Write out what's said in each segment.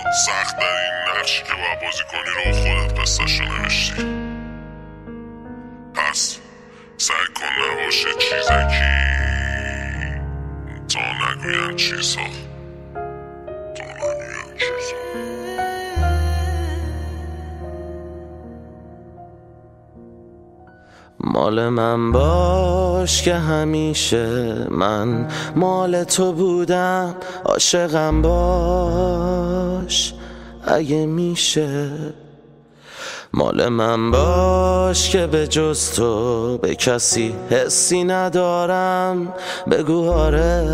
سخت در این نقشی که باید بازی کنی رو خودت قصه‌شو نوشتی. پس سعی کن نباشه چیزکی تا نگوین چیزا. مال من باش که همیشه من مال تو بودم، عاشقم باش اگه میشه. مال من باش که به جز تو به کسی حسی ندارم، بگو آره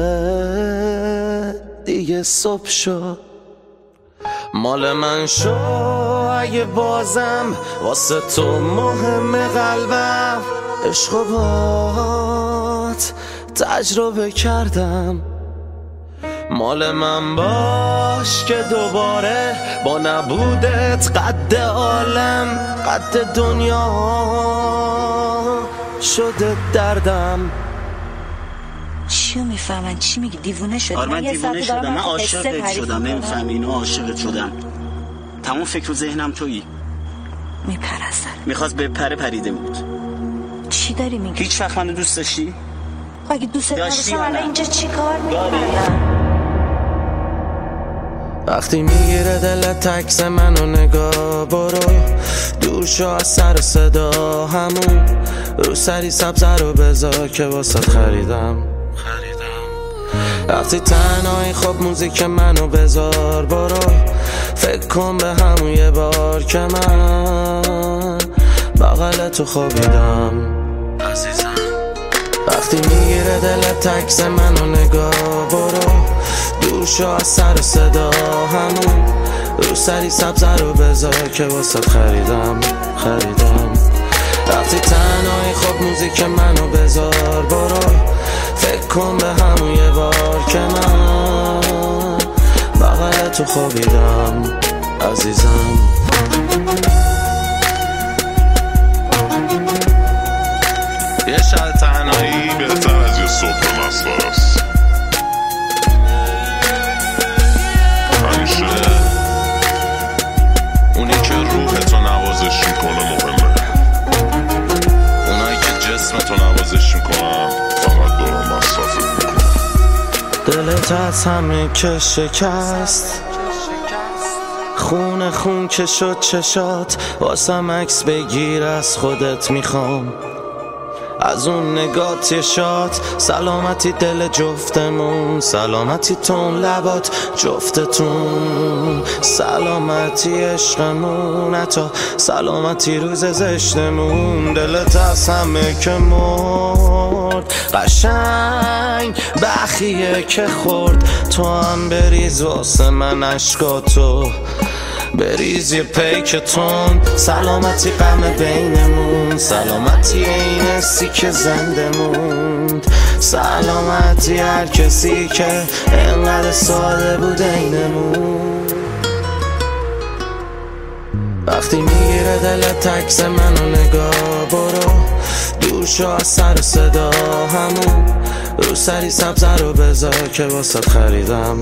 دیگه صبح شد. مال من شو اگه بازم واسه تو مهم قلبم، عشق و بات تجربه کردم. مال من باش که دوباره با نبودت قد عالم قد دنیا شده دردم. چیو میفهمن؟ چی میگی؟ دیوونه شدی؟ من دیوونه شدم، من عاشقت شدم. نمیفهمی اینو؟ عاشقت شدم. تمام فکر و ذهنم تویی. میپرستن. میخواست بپره پریده بود. چی داری میگی؟ هیچ وقت منو دوست داشتی؟ اگه دوست داشتم الان اینجا چی کار میکنی؟ وقتی میگیره دلت تکس منو نگاه، برو دور شو از سر و صدا، همون رو سری سبزه رو بذار که واسه خریدم. وقتی تنهایی خب موزیک منو بذار، برو فکر کن به همون یه بار که من بغل تو خوابیدم عزیزم. وقتی میگیره دلت تکس منو نگاه، برو دور شو از سر و صدا، همون رو سری سبزه رو بذار که واسه خریدم. وقتی تنهایی خب موزیک منو بذار، برو فکر کن به همون یه بار که من بغل تو خوابیدم عزیزم. یه شب تنهایی بهتر از یه صبح مسخره است. همیشه اونی که روحتو نوازش میکنه مهمه، اونایی که جسمتو نوازش میکنن فقط دارن مصرفت میکنن. دلت از همه که شکست، خون که شد چشات، واسم عکس بگیر از خودت میخوام، از اون نگات یه شات. سلامتی دل جفتمون، سلامتی تون لبات جفتتون، سلامتی عشقمون، حتی سلامتی روز زشتمون. دلت از همه که مرد قشنگ بخیه که خورد، تو هم بریز واسه من عشقاتو، بریز یه پیکتون. سلامتی غم بینمون، سلامتی این حسی که زنده موند، سلامتی هر کسی که انقدر ساده بود اینمون. وقتی میگیره دلت تکس منو نگاه، برو دور شو از سر و صدا، همون رو سری سبزه رو بذار که واسه خریدم.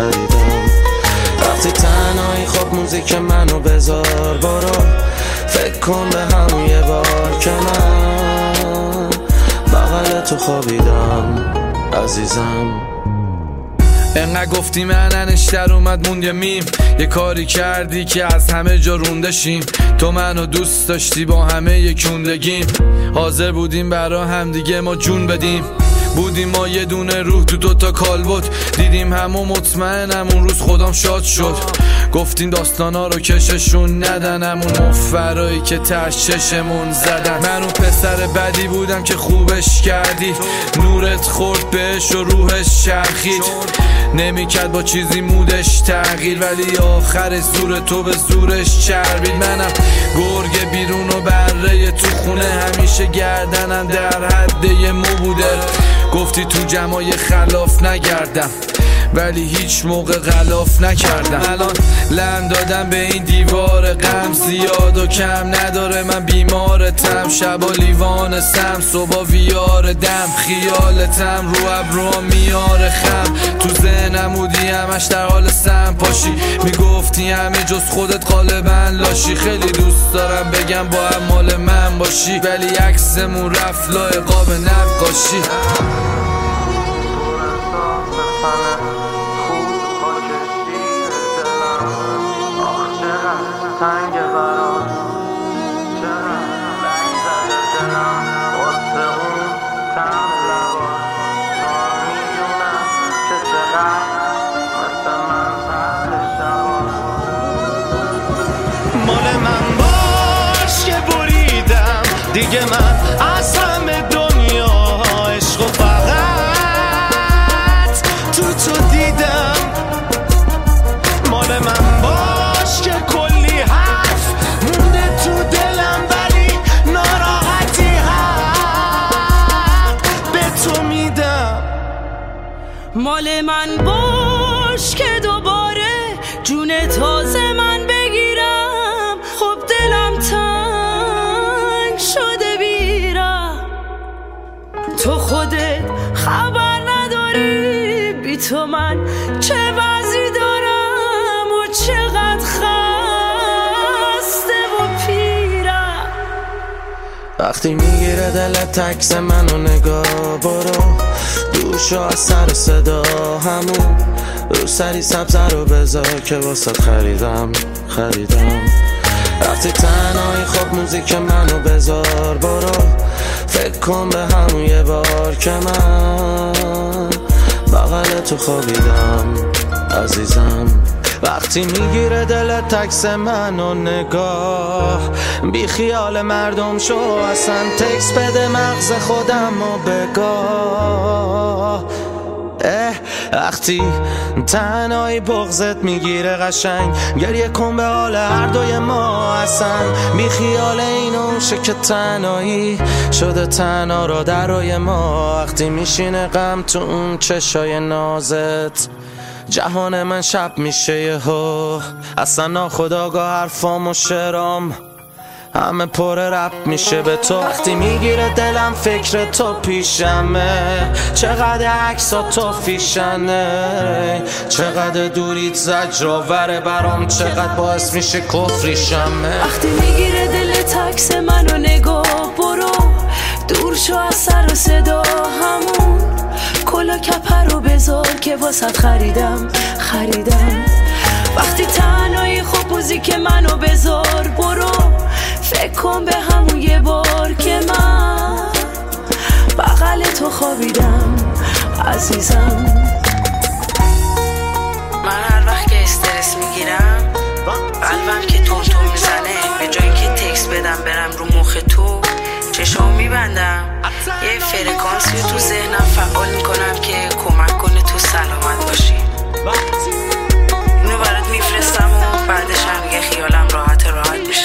وقتی تنهایی خب موزیک منو بذار، برو فکر کن به همون یه بار که من بغل تو خوابیدم عزیزم. انقدر گفتی مننش در اومد موند یه میم، یه کاری کردی که از همه جا روندشیم. تو منو دوست داشتی با همه یکوندگیم، حاضر بودیم برا هم دیگه ما جون بدیم. بودیم ما یه دونه روح تو دوتا کالبد، دیدیم همو مطمئنم اون روز خودم شاد شد. گفتیم داستانا رو کششون ندن، همون مفرایی که ترش چشمون زدن. من اون پسر بدی بودم که خوبش کردی، نورت خورد بهش و روحش چرخید. نمیکرد با چیزی مودش تغییر، ولی آخر زور تو به زورش چربید. منم گرگ بیرون و بره تو خونه، همیشه گردنم در حد یه مو بوده. گفتی تو جمعای خلاف نگردم، ولی هیچ موقع غلاف نکردم. الان لم دادم به این دیوار غم، زیاد و کم نداره من بیمارتم. شبا لیوانستم صبح ویار دم، خیالتم رو ابروام میاره خم. تو ذهنم بودی همش در حال سم پاشی، میگفتی همه جز خودت غالبا لاشی. خیلی دوست دارم بگم با هم مال من باشی، ولی عکسمون رفت لای قاب نقاشی. تنگ برام چرا رنگ زده دلم واسه اون تم لبا. تو میدونم که چقدر مثل من سهل شبا. مال من باش که بریدم دیگه، من از همه دنیا عشق و فقط تو دیدم. مال من باش که کلی حرف مونده تو دلم، ولی ناراحتی حق به تو میدم. مال من باش که دوباره جون تازه من بگیرم. خب دلم تنگ شده بیرم، تو خودت خبر نداری بی تو من چه وضعی دارم و چقدر خسته و پیرم. وقتی میگیره دلت عکس منو نگاه، برو دور شو از سر صدا. همون رو سری سبزه رو بذار که واسه خریدم. وقتی تنهایی خب موزیک منو بذار، برو فکر کن به همون یه بار که من بغل تو خوابیدم عزیزم. وقتی میگیره دلت عکس منو نگاه، بی خیال مردم شو اصلا تکس بده مغز خودم و بگاه. وقتی تنهایی بغضت میگیره قشنگ، گریه کن به حال هر دوی ما اصلا. بی خیال اینو شه که تنهایی شده تنها را درای ما. وقتی میشینه غم تو اون چشای نازت، جهان من شب میشه یهو. اصلا ناخودآگاه حرفام و شعرام همه پر رپ میشه به تو. وقتی میگیره دلم فکر تو پیشمه، چقدر عکسا تو فیشنه. چقدر دوریت زجرآوره برام، چقدر باعث میشه کفریشمه. وقتی میگیره دلت عکس منو نگاه، برو دور شو از سر و صدا. همون کلا کپر رو بذار که واسط خریدم. وقتی تنهایی خب موزیک منو بذار، برو فکر کن به همون یه بار که من بغل تو خوابیدم عزیزم. من هر وقت که استرس میگیرم قلبم که تون میزنه، به جایی که تکس بدم برم رو مخ تو چشام میبندم. یه فرکانسی تو ذهنم فعال میکنم که کمک کنه تو سلامت باشی. اینو برات میفرستم و بعدش هم یه خیالم راحت میشه.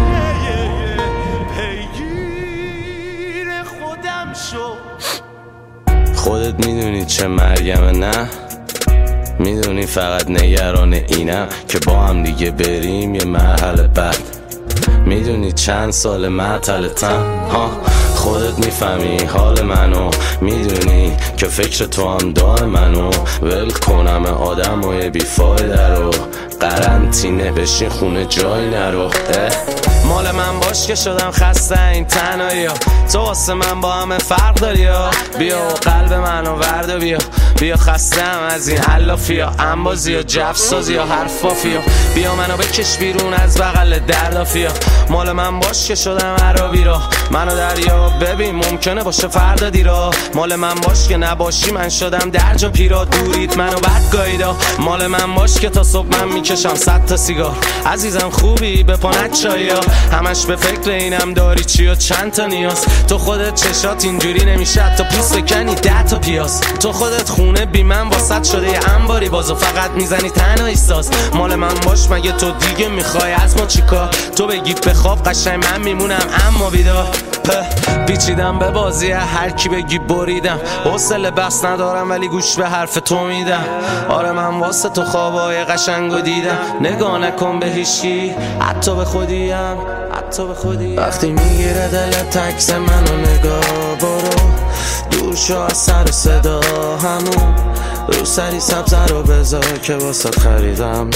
خودت میدونی چه مرگمه، نه میدونی فقط نگران اینم که با هم دیگه بریم یه مرحله بعد. میدونی چند سال معطلتم، خودت میفهمی حال منو، میدونی که فکر تو هم دار منو. ول کنم آدم و یه بیفایده رو، قرنطینه بشین خونه جای نرو. مال من باش که شدم خسته این تنهایی ها، تو واسه من با همه فرق داری ها. بیا و قلب منو ورد بیا خستم از این علافی ها، انبازی ها، جفسازی ها، حرفافی ها. بیا منو بکش بیرون از بغل دردافی ها. مال من باش که شدم عربی را، منو دریا ببین ممکنه باشه فردا دیرا. مال من باش که نباشی من شدم درجا پیرا، دورید منو بد گاییدا. مال من باش که تا صبح من میکشم 100 تا سیگار. عزیزم خوبی به پانت چایا، همش به فکر اینم داری چی و چند تا نیاز. تو خودت چشات اینجوری نمیشه تا پوست کنی 10 تا پیاز. تو خودت خونه بی من واسط شده یه انباری بازو فقط میزنی تنهایی ساز. مال من باش مگه تو دیگه میخوای از ما چیکار؟ تو بگی بخواب قشنگ من میمونم اما بیدار. پیچیدم به بازی هر کی بگی بریدم، حوصله بس ندارم ولی گوش به حرف تو میدم. آره من واسه تو خوابای قشنگو دیدم، نگاه نکن به هیچکی حتی به خودیم. وقتی میگیره دلت عکس منو نگاه، برو دور شو از سر و صدا، همون رو سری سبزه رو بذار که واسه خریدم.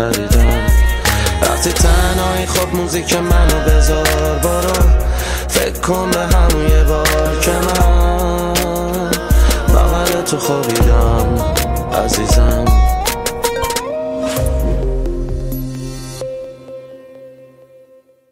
وقتی تنهایی خب موزیک منو بذار، برو فکر کن به همون یه بار که من بغل تو خوابیدم.